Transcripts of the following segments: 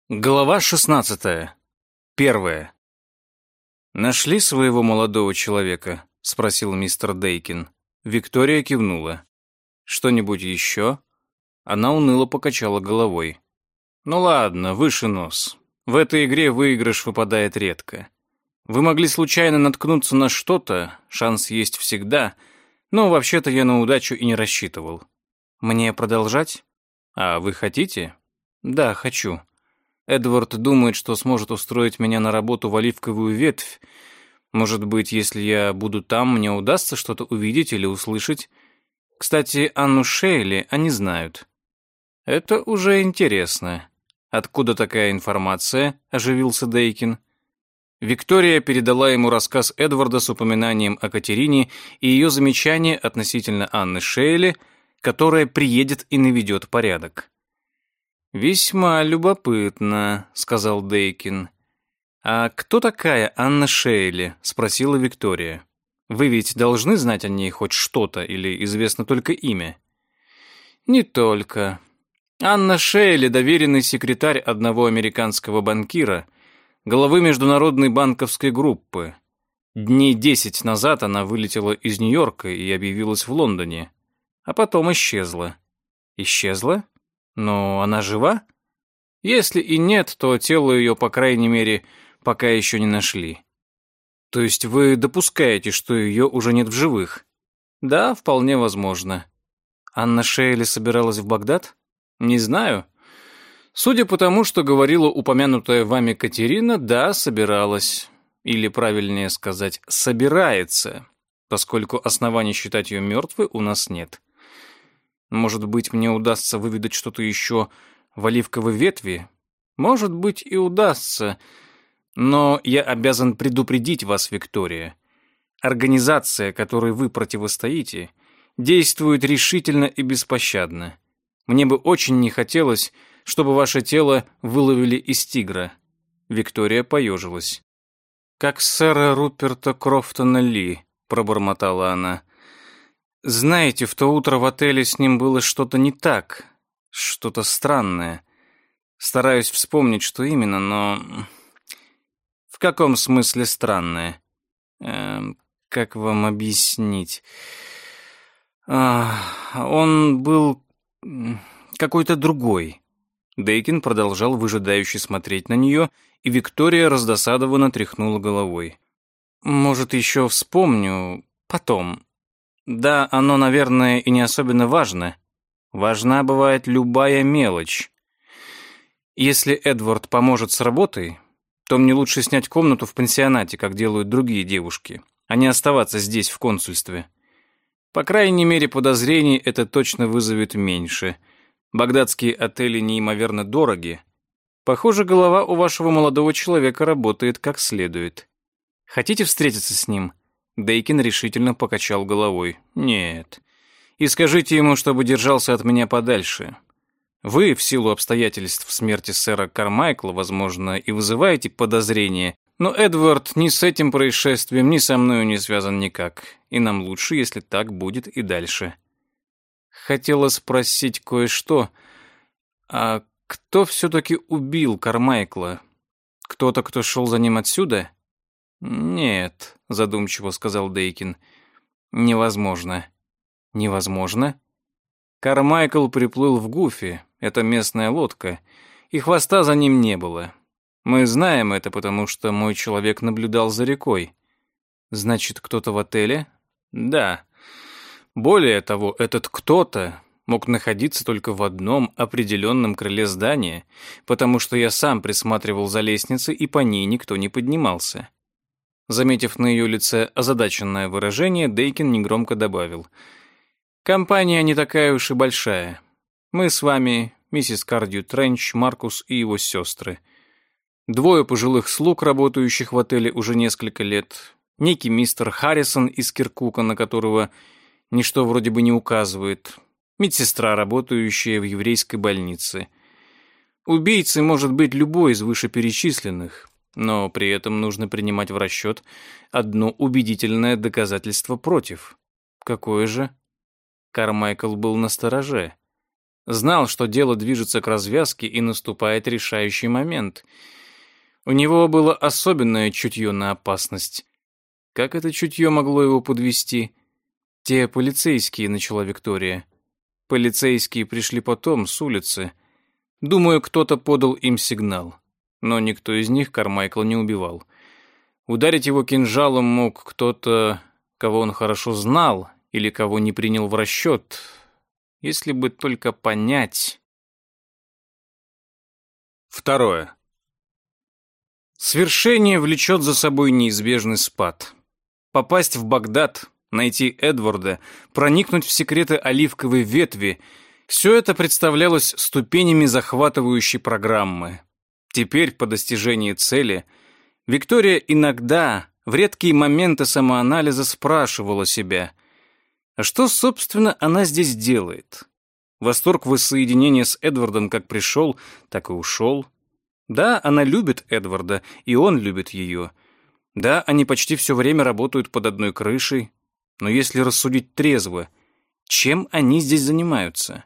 Глава 16. Первая. «Нашли своего молодого человека?» — спросил мистер Дейкин. Виктория кивнула. «Что-нибудь еще?» Она уныло покачала головой. «Ну ладно, выше нос. В этой игре выигрыш выпадает редко. Вы могли случайно наткнуться на что-то, шанс есть всегда, но вообще-то я на удачу и не рассчитывал. Мне продолжать? А вы хотите?» «Да, хочу. Эдвард думает, что сможет устроить меня на работу в оливковую ветвь. Может быть, если я буду там, мне удастся что-то увидеть или услышать. Кстати, Анну Шейли они знают». «Это уже интересно. Откуда такая информация?» – оживился Дейкин. Виктория передала ему рассказ Эдварда с упоминанием о Катерине и ее замечание относительно Анны Шейли, которая приедет и наведет порядок. «Весьма любопытно», — сказал Дейкин. «А кто такая Анна Шейли?» — спросила Виктория. «Вы ведь должны знать о ней хоть что-то или известно только имя?» «Не только. Анна Шейли — доверенный секретарь одного американского банкира, главы международной банковской группы. Дней 10 назад она вылетела из Нью-Йорка и объявилась в Лондоне, а потом исчезла». «Исчезла? Но она жива? Если и нет, то тело ее, по крайней мере, пока еще не нашли. То есть вы допускаете, что ее уже нет в живых? Да, вполне возможно. Анна Шейли собиралась в Багдад? Не знаю. Судя по тому, что говорила упомянутая вами Катерина, да, собиралась. Или, правильнее сказать, собирается, поскольку оснований считать ее мертвой у нас нет. Может быть, мне удастся выведать что-то еще в оливковой ветви? Может быть, и удастся. Но я обязан предупредить вас, Виктория. Организация, которой вы противостоите, действует решительно и беспощадно. Мне бы очень не хотелось, чтобы ваше тело выловили из тигра. Виктория поежилась. «Как сэра Руперта Крофтона Ли», — пробормотала она. «Знаете, в то утро в отеле с ним было что-то не так, что-то странное. Стараюсь вспомнить, что именно, но... В каком смысле странное? Как вам объяснить? Он был какой-то другой». Дейкин продолжал выжидающе смотреть на нее, и Виктория раздосадованно тряхнула головой. «Может, еще вспомню потом». Да, оно, наверное, и не особенно важно. Важна бывает любая мелочь. Если Эдвард поможет с работой, то мне лучше снять комнату в пансионате, как делают другие девушки, а не оставаться здесь, в консульстве. По крайней мере, подозрений это точно вызовет меньше. Багдадские отели неимоверно дороги. Похоже, голова у вашего молодого человека работает как следует. Хотите встретиться с ним? Дейкин решительно покачал головой. «Нет. И скажите ему, чтобы держался от меня подальше. Вы, в силу обстоятельств смерти сэра Кармайкла, возможно, и вызываете подозрения, но Эдвард ни с этим происшествием, ни со мною не связан никак, и нам лучше, если так будет и дальше». Хотела спросить кое-что. А кто все-таки убил Кармайкла? Кто-то, кто шел за ним отсюда? «Нет», — задумчиво сказал Дейкин. «Невозможно». «Невозможно?» Кармайкл приплыл в Гуфи, это местная лодка, и хвоста за ним не было. Мы знаем это, потому что мой человек наблюдал за рекой. Значит, кто-то в отеле? Да. Более того, этот кто-то мог находиться только в одном определенном крыле здания, потому что я сам присматривал за лестницей, и по ней никто не поднимался. Заметив на ее лице озадаченное выражение, Дейкин негромко добавил. «Компания не такая уж и большая. Мы с вами, миссис Кардью Тренч, Маркус и его сестры. 2 пожилых слуг, работающих в отеле уже несколько лет. Некий мистер Харрисон из Киркука, на которого ничто вроде бы не указывает. Медсестра, работающая в еврейской больнице. Убийцей может быть любой из вышеперечисленных». Но при этом нужно принимать в расчет одно убедительное доказательство против. Какое же? Кармайкл был настороже. Знал, что дело движется к развязке и наступает решающий момент. У него было особенное чутье на опасность. Как это чутье могло его подвести? «Те полицейские», — начала Виктория. «Полицейские пришли потом, с улицы. Думаю, кто-то подал им сигнал. Но никто из них Кармайкла не убивал. Ударить его кинжалом мог кто-то, кого он хорошо знал, или кого не принял в расчет. Если бы только понять...» Второе. Свершение влечет за собой неизбежный спад. Попасть в Багдад, найти Эдварда, проникнуть в секреты оливковой ветви — все это представлялось ступенями захватывающей программы. Теперь, по достижении цели, Виктория иногда, в редкие моменты самоанализа, спрашивала себя, а что, собственно, она здесь делает? Восторг воссоединения с Эдвардом как пришел, так и ушел. Да, она любит Эдварда, и он любит ее. Да, они почти все время работают под одной крышей, но если рассудить трезво, чем они здесь занимаются?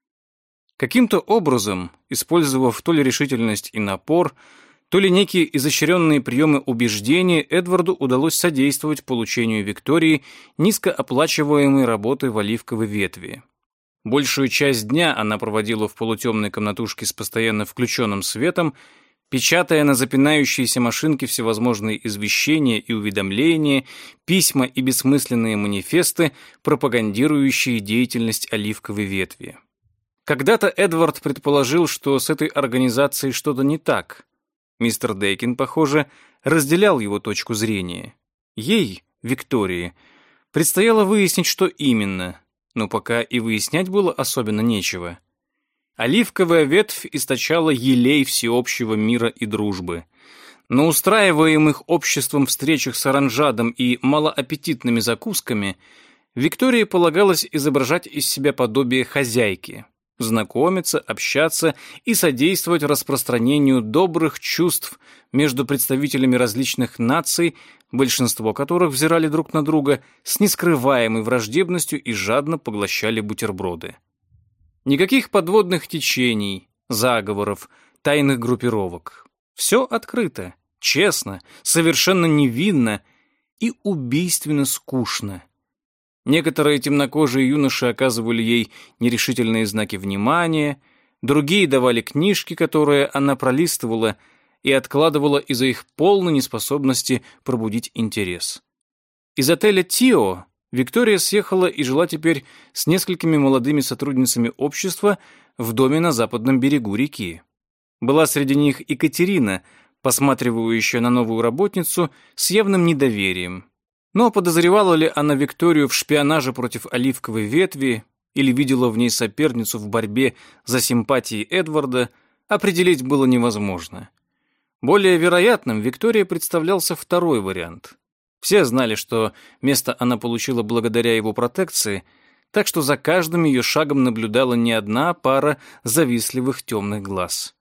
Каким-то образом, использовав то ли решительность и напор, то ли некие изощренные приемы убеждения, Эдварду удалось содействовать получению Виктории низкооплачиваемой работы в оливковой ветви. Большую часть дня она проводила в полутемной комнатушке с постоянно включенным светом, печатая на запинающейся машинке всевозможные извещения и уведомления, письма и бессмысленные манифесты, пропагандирующие деятельность оливковой ветви. Когда-то Эдвард предположил, что с этой организацией что-то не так. Мистер Дейкин, похоже, разделял его точку зрения. Ей, Виктории, предстояло выяснить, что именно, но пока и выяснять было особенно нечего. Оливковая ветвь источала елей всеобщего мира и дружбы. На устраиваемых обществом встречах с оранжадом и малоаппетитными закусками Виктории полагалось изображать из себя подобие хозяйки, знакомиться, общаться и содействовать распространению добрых чувств между представителями различных наций, большинство которых взирали друг на друга с нескрываемой враждебностью и жадно поглощали бутерброды. Никаких подводных течений, заговоров, тайных группировок. Все открыто, честно, совершенно невинно и убийственно скучно. Некоторые темнокожие юноши оказывали ей нерешительные знаки внимания, другие давали книжки, которые она пролистывала и откладывала из-за их полной неспособности пробудить интерес. Из отеля «Тио» Виктория съехала и жила теперь с несколькими молодыми сотрудницами общества в доме на западном берегу реки. Была среди них и Катерина, посматривающая на новую работницу с явным недоверием. Но подозревала ли она Викторию в шпионаже против оливковой ветви или видела в ней соперницу в борьбе за симпатии Эдварда, определить было невозможно. Более вероятным Виктории представлялся второй вариант. Все знали, что место она получила благодаря его протекции, так что за каждым ее шагом наблюдала не одна пара завистливых темных глаз.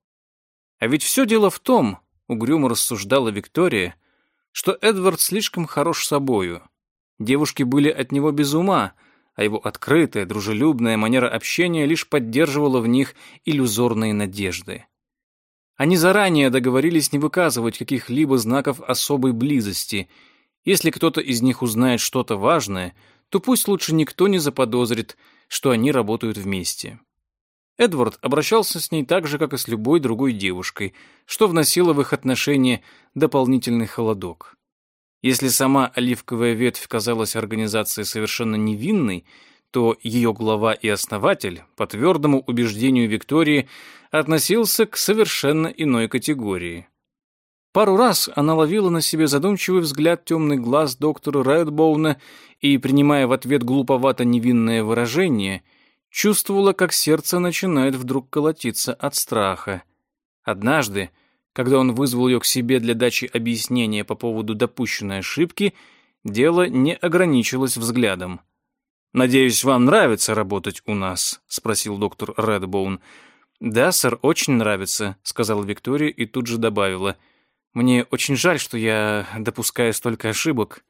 А ведь все дело в том, угрюмо рассуждала Виктория, что Эдвард слишком хорош собою. Девушки были от него без ума, а его открытая, дружелюбная манера общения лишь поддерживала в них иллюзорные надежды. Они заранее договорились не выказывать каких-либо знаков особой близости. Если кто-то из них узнает что-то важное, то пусть лучше никто не заподозрит, что они работают вместе. Эдвард обращался с ней так же, как и с любой другой девушкой, что вносило в их отношения дополнительный холодок. Если сама оливковая ветвь казалась организацией совершенно невинной, то ее глава и основатель, по твердому убеждению Виктории, относился к совершенно иной категории. Пару раз она ловила на себе задумчивый взгляд темных глаз доктора Рэдбоуна и, принимая в ответ глуповато-невинное выражение, чувствовала, как сердце начинает вдруг колотиться от страха. Однажды, когда он вызвал ее к себе для дачи объяснения по поводу допущенной ошибки, дело не ограничилось взглядом. «Надеюсь, вам нравится работать у нас?» — спросил доктор Рэдбоун. «Да, сэр, очень нравится», — сказала Виктория и тут же добавила. «Мне очень жаль, что я допускаю столько ошибок».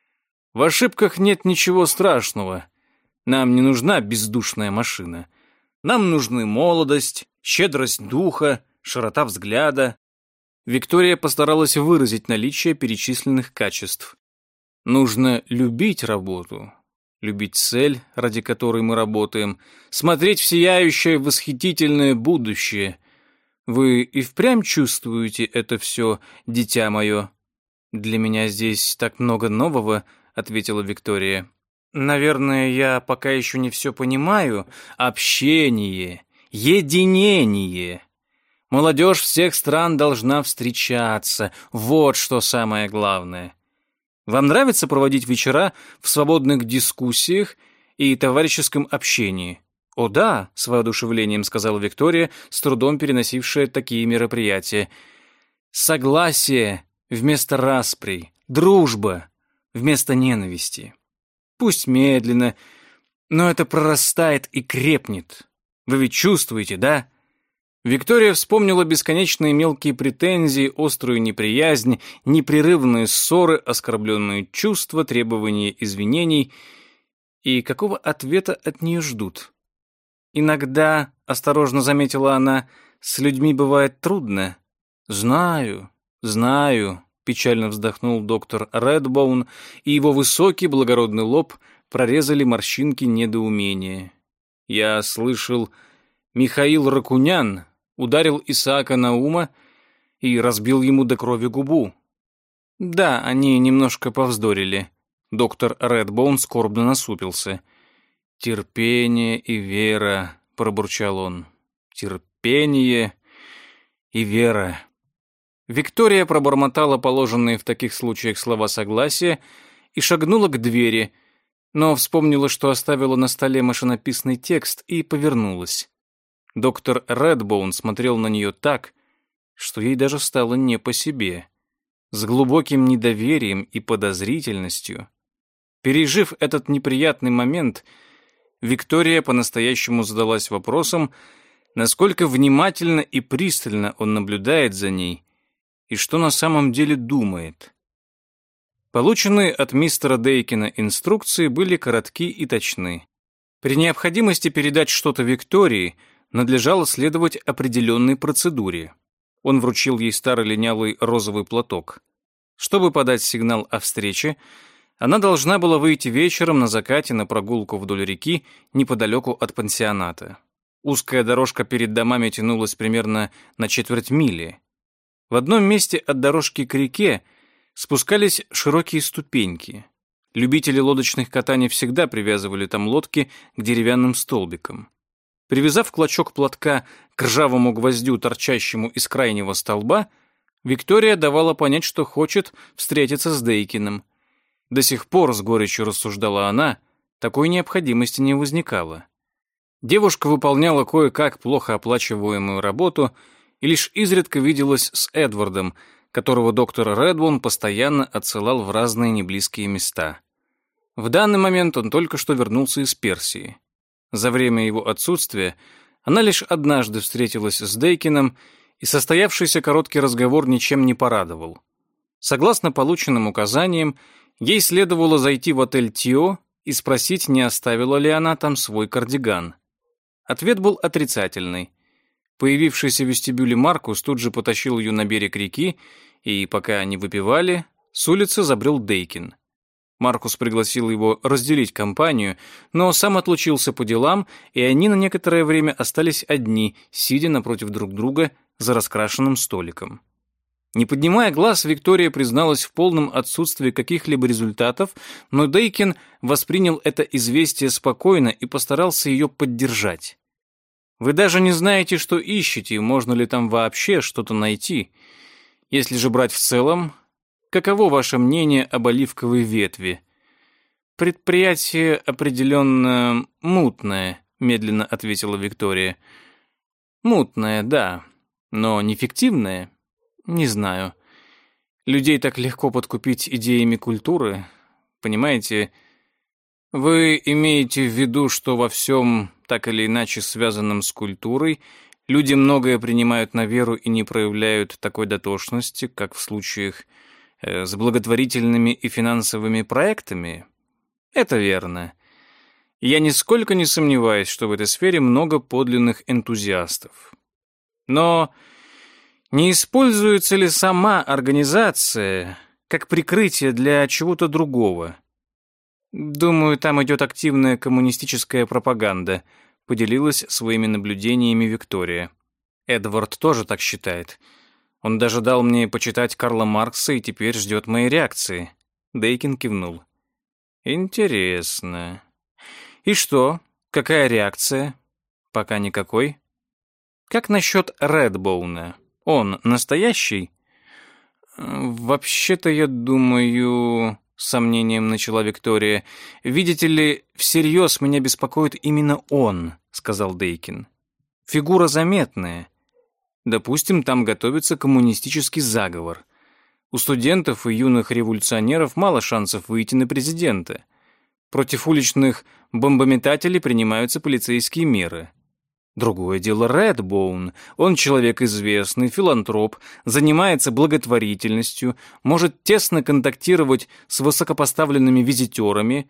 «В ошибках нет ничего страшного. Нам не нужна бездушная машина. Нам нужны молодость, щедрость духа, широта взгляда. Виктория постаралась выразить наличие перечисленных качеств. Нужно любить работу, любить цель, ради которой мы работаем, смотреть в сияющее, восхитительное будущее. Вы и впрямь чувствуете это все, дитя мое? Для меня здесь так много нового, ответила Виктория. Наверное, я пока еще не все понимаю. Общение, единение. Молодежь всех стран должна встречаться. Вот что самое главное. Вам нравится проводить вечера в свободных дискуссиях и товарищеском общении? О да, с воодушевлением сказала Виктория, с трудом переносившая такие мероприятия. Согласие вместо распри, дружба вместо ненависти. Пусть медленно, но это прорастает и крепнет. Вы ведь чувствуете, да? Виктория вспомнила бесконечные мелкие претензии, острую неприязнь, непрерывные ссоры, оскорбленные чувства, требования извинений. И какого ответа от нее ждут? Иногда, осторожно заметила она, с людьми бывает трудно. Знаю, печально вздохнул доктор Редбоун, и его высокий благородный лоб прорезали морщинки недоумения. Я слышал, Михаил Ракунян ударил Исаака Наума и разбил ему до крови губу. Да, они немножко повздорили. Доктор Редбоун скорбно насупился. «Терпение и вера», — пробурчал он. «Терпение и вера». Виктория пробормотала положенные в таких случаях слова согласия и шагнула к двери, но вспомнила, что оставила на столе машинописный текст, и повернулась. Доктор Редбоун смотрел на нее так, что ей даже стало не по себе, с глубоким недоверием и подозрительностью. Пережив этот неприятный момент, Виктория по-настоящему задалась вопросом, насколько внимательно и пристально он наблюдает за ней и что на самом деле думает. Полученные от мистера Дейкина инструкции были коротки и точны. При необходимости передать что-то Виктории надлежало следовать определенной процедуре. Он вручил ей старый линялый розовый платок. Чтобы подать сигнал о встрече, она должна была выйти вечером на закате на прогулку вдоль реки неподалеку от пансионата. Узкая дорожка перед домами тянулась примерно на четверть мили. В одном месте от дорожки к реке спускались широкие ступеньки. Любители лодочных катаний всегда привязывали там лодки к деревянным столбикам. Привязав клочок платка к ржавому гвоздю, торчащему из крайнего столба, Виктория давала понять, что хочет встретиться с Дейкиным. До сих пор, с горечью рассуждала она, такой необходимости не возникало. Девушка выполняла кое-как плохо оплачиваемую работу и лишь изредка виделась с Эдвардом, которого доктор Редбоун постоянно отсылал в разные неблизкие места. В данный момент он только что вернулся из Персии. За время его отсутствия она лишь однажды встретилась с Дейкином, и состоявшийся короткий разговор ничем не порадовал. Согласно полученным указаниям, ей следовало зайти в отель «Тио» и спросить, не оставила ли она там свой кардиган. Ответ был отрицательный. Появившийся в вестибюле Маркус тут же потащил ее на берег реки, и пока они выпивали, с улицы забрел Дейкин. Маркус пригласил его разделить компанию, но сам отлучился по делам, и они на некоторое время остались одни, сидя напротив друг друга за раскрашенным столиком. Не поднимая глаз, Виктория призналась в полном отсутствии каких-либо результатов, но Дейкин воспринял это известие спокойно и постарался ее поддержать. «Вы даже не знаете, что ищете, можно ли там вообще что-то найти. Если же брать в целом, каково ваше мнение об оливковой ветви?» «Предприятие определенно мутное», — медленно ответила Виктория. «Мутное, да, но неэффективное? Не знаю. Людей так легко подкупить идеями культуры. Понимаете, вы имеете в виду, что во всем, так или иначе связанном с культурой, люди многое принимают на веру и не проявляют такой дотошности, как в случаях с благотворительными и финансовыми проектами? Это верно. Я нисколько не сомневаюсь, что в этой сфере много подлинных энтузиастов. Но не используется ли сама организация как прикрытие для чего-то другого? Думаю, там идет активная коммунистическая пропаганда, поделилась своими наблюдениями Виктория. Эдвард тоже так считает. Он даже дал мне почитать Карла Маркса и теперь ждет моей реакции. Дейкин кивнул. Интересно. И что? Какая реакция? Пока никакой. Как насчет Редбоуна? Он настоящий? Вообще-то, я думаю, с сомнением начала Виктория. Видите ли, всерьез меня беспокоит именно он, сказал Дейкин. Фигура заметная. Допустим, там готовится коммунистический заговор. У студентов и юных революционеров мало шансов выйти на президента. Против уличных бомбометателей принимаются полицейские меры. Другое дело Редбоун. Он человек известный, филантроп, занимается благотворительностью, может тесно контактировать с высокопоставленными визитерами.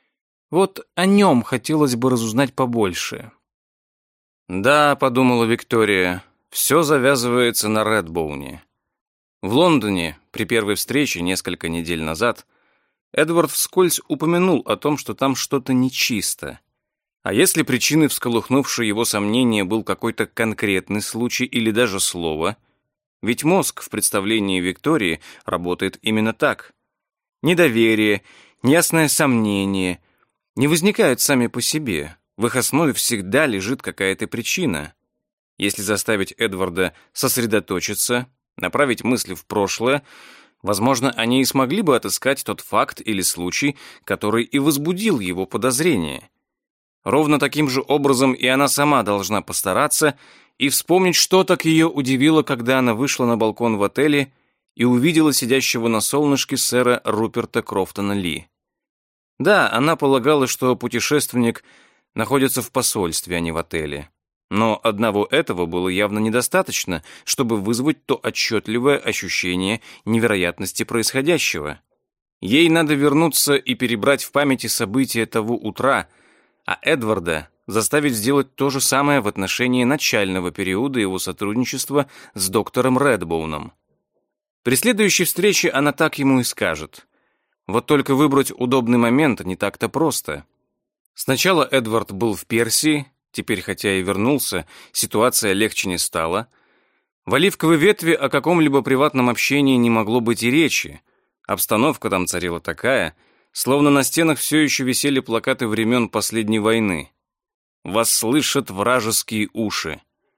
Вот о нем хотелось бы разузнать побольше. «Да», — подумала Виктория, — «все завязывается на Редбоуне». В Лондоне, при первой встрече несколько недель назад, Эдвард вскользь упомянул о том, что там что-то нечисто. А если причиной, всколыхнувшей его сомнения, был какой-то конкретный случай или даже слово, ведь мозг в представлении Виктории работает именно так. Недоверие, неясное сомнение не возникают сами по себе, в их основе всегда лежит какая-то причина. Если заставить Эдварда сосредоточиться, направить мысли в прошлое, возможно, они и смогли бы отыскать тот факт или случай, который и возбудил его подозрение. Ровно таким же образом и она сама должна постараться и вспомнить, что так ее удивило, когда она вышла на балкон в отеле и увидела сидящего на солнышке сэра Руперта Крофтона Ли. Да, она полагала, что путешественник находится в посольстве, а не в отеле. Но одного этого было явно недостаточно, чтобы вызвать то отчетливое ощущение невероятности происходящего. Ей надо вернуться и перебрать в памяти события того утра, а Эдварда заставить сделать то же самое в отношении начального периода его сотрудничества с доктором Редбоуном. При следующей встрече она так ему и скажет. Вот только выбрать удобный момент не так-то просто. Сначала Эдвард был в Персии, теперь, хотя и вернулся, ситуация легче не стала. В Оливковой ветви о каком-либо приватном общении не могло быть и речи. Обстановка там царила такая, словно на стенах все еще висели плакаты времен последней войны. «Вас слышат вражеские уши».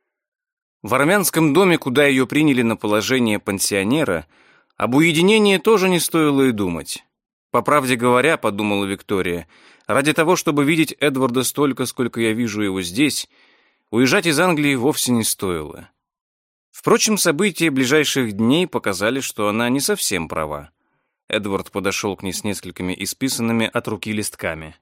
В армянском доме, куда ее приняли на положение пансионера, об уединении тоже не стоило и думать. По правде говоря, подумала Виктория, ради того, чтобы видеть Эдварда столько, сколько я вижу его здесь, уезжать из Англии вовсе не стоило. Впрочем, события ближайших дней показали, что она не совсем права. Эдвард подошел к ней с несколькими исписанными от руки листками.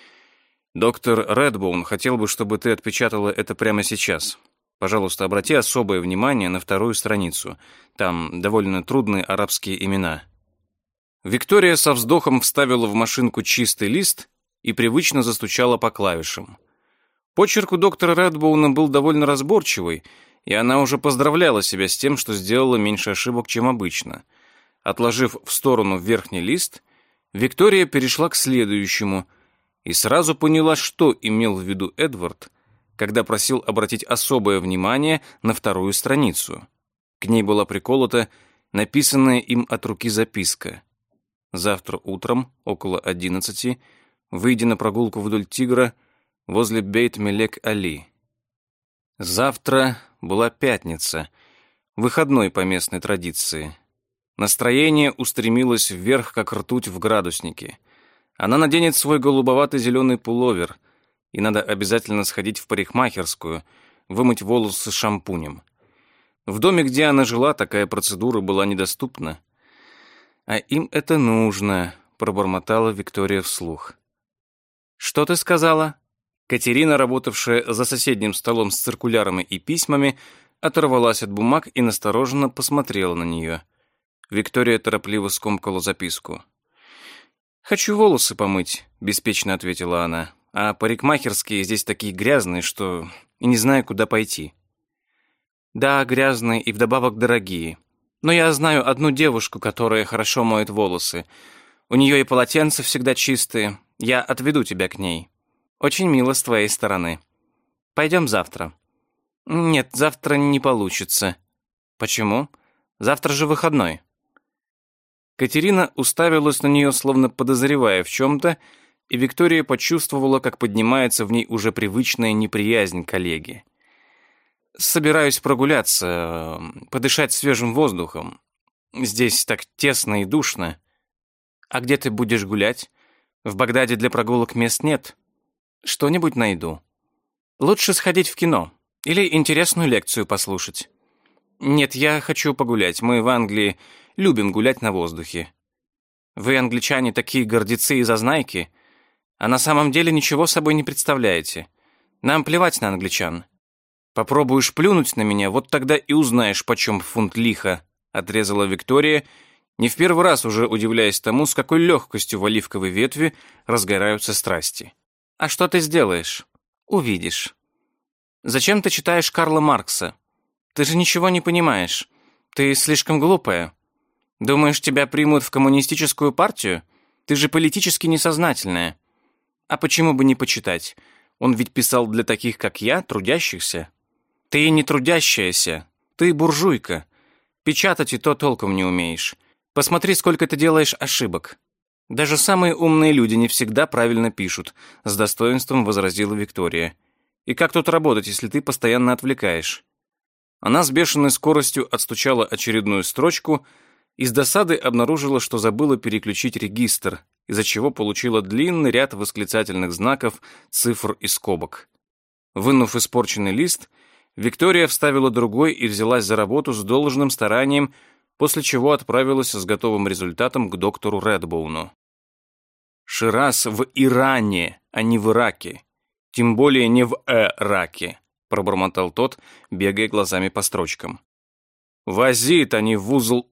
«Доктор Редбоун хотел бы, чтобы ты отпечатала это прямо сейчас. Пожалуйста, обрати особое внимание на вторую страницу. Там довольно трудные арабские имена». Виктория со вздохом вставила в машинку чистый лист и привычно застучала по клавишам. Почерк у доктора Редбоуна был довольно разборчивый, и она уже поздравляла себя с тем, что сделала меньше ошибок, чем обычно. Отложив в сторону верхний лист, Виктория перешла к следующему и сразу поняла, что имел в виду Эдвард, когда просил обратить особое внимание на вторую страницу. К ней была приколота написанная им от руки записка. «Завтра утром, около 11, выйди на прогулку вдоль Тигра возле Бейт-Мелек-Али». Завтра была пятница, выходной по местной традиции. Настроение устремилось вверх, как ртуть в градуснике. Она наденет свой голубовато-зеленый пуловер, и надо обязательно сходить в парикмахерскую, вымыть волосы шампунем. В доме, где она жила, такая процедура была недоступна. «А им это нужно», — пробормотала Виктория вслух. «Что ты сказала?» Катерина, работавшая за соседним столом с циркулярами и письмами, оторвалась от бумаг и настороженно посмотрела на нее. Виктория торопливо скомкала записку. «Хочу волосы помыть», — беспечно ответила она. а парикмахерские здесь такие грязные, что и не знаю, куда пойти». «Да, грязные и вдобавок дорогие. Но я знаю одну девушку, которая хорошо моет волосы. У нее и полотенца всегда чистые. Я отведу тебя к ней. Очень мило с твоей стороны. Пойдем завтра». «Нет, завтра не получится». «Почему? Завтра же выходной». Катерина уставилась на нее, словно подозревая в чем-то, и Виктория почувствовала, как поднимается в ней уже привычная неприязнь к коллеге. «Собираюсь прогуляться, подышать свежим воздухом. Здесь так тесно и душно. А где ты будешь гулять? В Багдаде для прогулок мест нет. Что-нибудь найду. Лучше сходить в кино или интересную лекцию послушать». «Нет, я хочу погулять. Мы в Англии любим гулять на воздухе». «Вы, англичане, такие гордецы и зазнайки, а на самом деле ничего собой не представляете. Нам плевать на англичан. Попробуешь плюнуть на меня, вот тогда и узнаешь, почем фунт лиха», отрезала Виктория, не в первый раз уже удивляясь тому, с какой легкостью в оливковой ветви разгораются страсти. «А что ты сделаешь? Увидишь. Зачем ты читаешь Карла Маркса? Ты же ничего не понимаешь. Ты слишком глупая. Думаешь, тебя примут в коммунистическую партию? Ты же политически несознательная. А почему бы не почитать? Он ведь писал для таких, как я, трудящихся. Ты не трудящаяся. Ты буржуйка. Печатать и то толком не умеешь. Посмотри, сколько ты делаешь ошибок. Даже самые умные люди не всегда правильно пишут», с достоинством возразила Виктория. «И как тут работать, если ты постоянно отвлекаешь?» Она с бешеной скоростью отстучала очередную строчку и с досадой обнаружила, что забыла переключить регистр, из-за чего получила длинный ряд восклицательных знаков, цифр и скобок. Вынув испорченный лист, Виктория вставила другой и взялась за работу с должным старанием, после чего отправилась с готовым результатом к доктору Редбоуну. «Шираз в Иране, а не в Ираке. Тем более не в Ираке», пробормотал тот, бегая глазами по строчкам. «Возит они в узел...»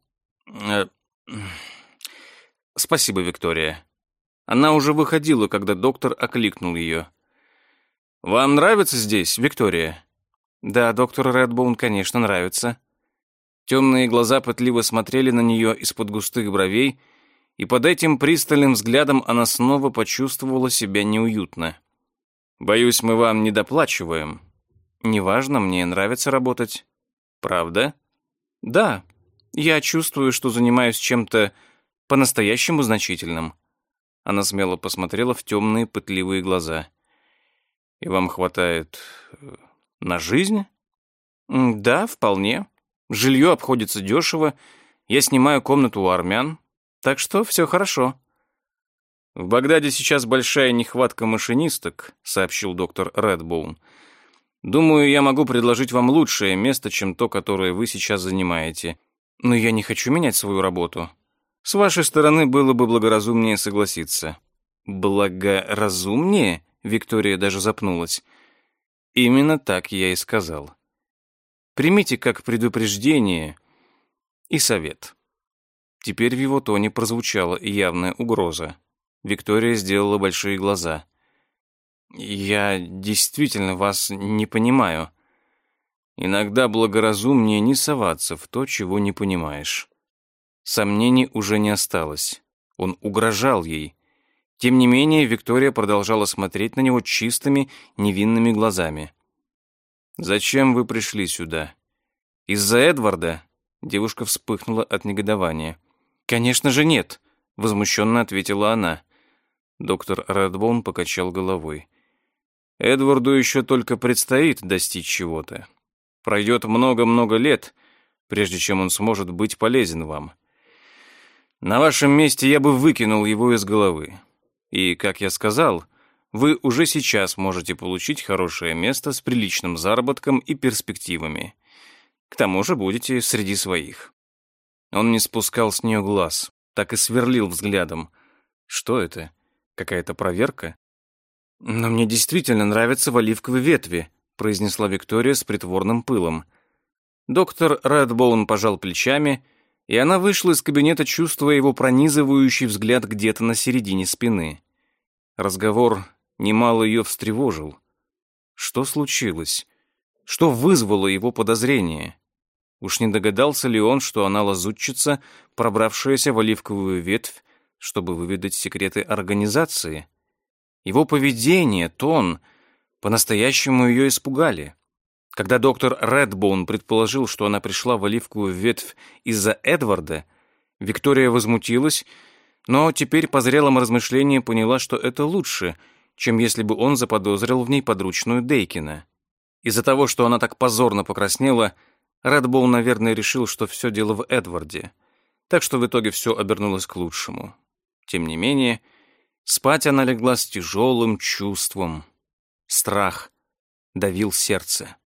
«Спасибо, Виктория». Она уже выходила, когда доктор окликнул ее. «Вам нравится здесь, Виктория?» «Да, доктор Редбоун, конечно, нравится». Темные глаза пытливо смотрели на нее из-под густых бровей, и под этим пристальным взглядом она снова почувствовала себя неуютно. «Боюсь, мы вам не доплачиваем». «Неважно, мне нравится работать». «Правда?» «Да, я чувствую, что занимаюсь чем-то по-настоящему значительным». Она смело посмотрела в темные пытливые глаза. «И вам хватает на жизнь?» «Да, вполне. Жилье обходится дешево, я снимаю комнату у армян, так что все хорошо». «В Багдаде сейчас большая нехватка машинисток», сообщил доктор Редбоун. «Думаю, я могу предложить вам лучшее место, чем то, которое вы сейчас занимаете. Но я не хочу менять свою работу. С вашей стороны было бы благоразумнее согласиться». «Благоразумнее?» Виктория даже запнулась. «Именно так я и сказал. Примите как предупреждение и совет». Теперь в его тоне прозвучала явная угроза. Виктория сделала большие глаза. «Я действительно вас не понимаю. Иногда благоразумнее не соваться в то, чего не понимаешь». Сомнений уже не осталось. Он угрожал ей. Тем не менее, Виктория продолжала смотреть на него чистыми, невинными глазами. «Зачем вы пришли сюда? Из-за Эдварда?» Девушка вспыхнула от негодования. «Конечно же нет», — возмущенно ответила она. Доктор Редбоун покачал головой. «Эдварду еще только предстоит достичь чего-то. Пройдет много-много лет, прежде чем он сможет быть полезен вам. На вашем месте я бы выкинул его из головы. И, как я сказал, вы уже сейчас можете получить хорошее место с приличным заработком и перспективами. К тому же будете среди своих». Он не спускал с нее глаз, так и сверлил взглядом. Что это? Какая-то проверка? «Но мне действительно нравится в оливковой ветви», произнесла Виктория с притворным пылом. Доктор Редбоун пожал плечами, и она вышла из кабинета, чувствуя его пронизывающий взгляд где-то на середине спины. Разговор немало ее встревожил. Что случилось? Что вызвало его подозрение? Уж не догадался ли он, что она лазутчица, пробравшаяся в оливковую ветвь, чтобы выведать секреты организации? Его поведение, тон, по-настоящему ее испугали. Когда доктор Редбоун предположил, что она пришла в оливковую ветвь из-за Эдварда, Виктория возмутилась, но теперь по зрелом размышлении поняла, что это лучше, чем если бы он заподозрил в ней подручную Дейкина. Из-за того, что она так позорно покраснела, Редбоун, наверное, решил, что все дело в Эдварде. Так что в итоге все обернулось к лучшему. Тем не менее, спать она легла с тяжелым чувством. Страх давил сердце.